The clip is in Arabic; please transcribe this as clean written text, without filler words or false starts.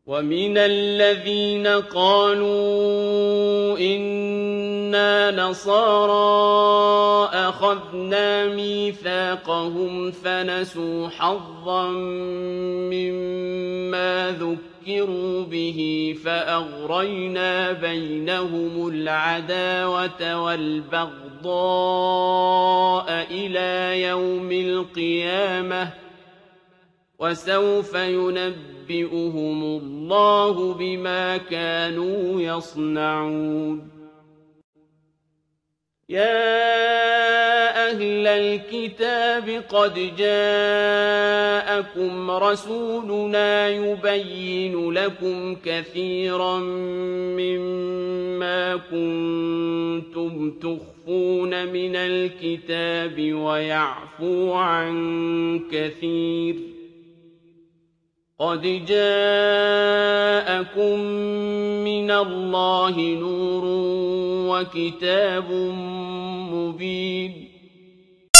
وَمِنَ الَّذِينَ قَالُوا إِنَّا نَصَارَىٰ أَخَذْنَا مِيثَاقَهُمْ فَنَسُوا حَظًّا مِّمَّا ذُكِّرُوا بِهِ فَأَغْرَيْنَا بَيْنَهُمُ الْعَدَاوَةَ وَالْبَغْضَاءَ إِلَىٰ يَوْمِ الْقِيَامَةِ ۚ وَسَوْفَ يُنَبِّئُهُمُ اللَّهُ بِمَا كَانُوا يَصْنَعُونَ يَا أَهْلَ الْكِتَابِ قَدْ جَاءَكُمْ رَسُولُنَا يُبَيِّنُ لَكُمْ كَثِيرًا مِّمَّا كُنتُمْ تُخْفُونَ مِنَ الْكِتَابِ وَيَعْفُو عَن كَثِيرٍ ۚ قَدْ جَاءَكُم مِّنَ اللَّهِ نُورٌ وَكِتَابٌ مُّبِينٌ